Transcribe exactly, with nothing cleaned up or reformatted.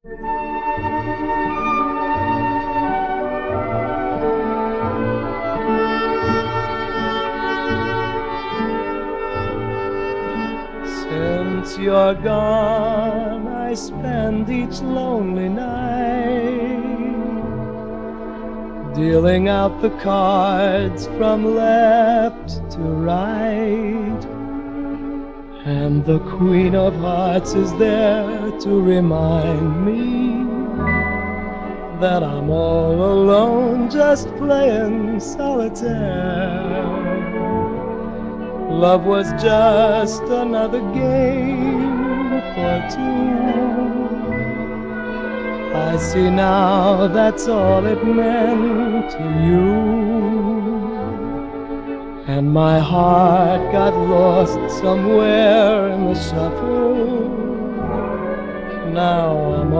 Since you're gone, I spend each lonely night dealing out the cards from left to right, and the Queen of Hearts is there to remind me that I'm all alone just playing solitaire. Love was just another game for two. I see now that's all it meant to you. And my heart got lost somewhere in the shuffle. Now I'm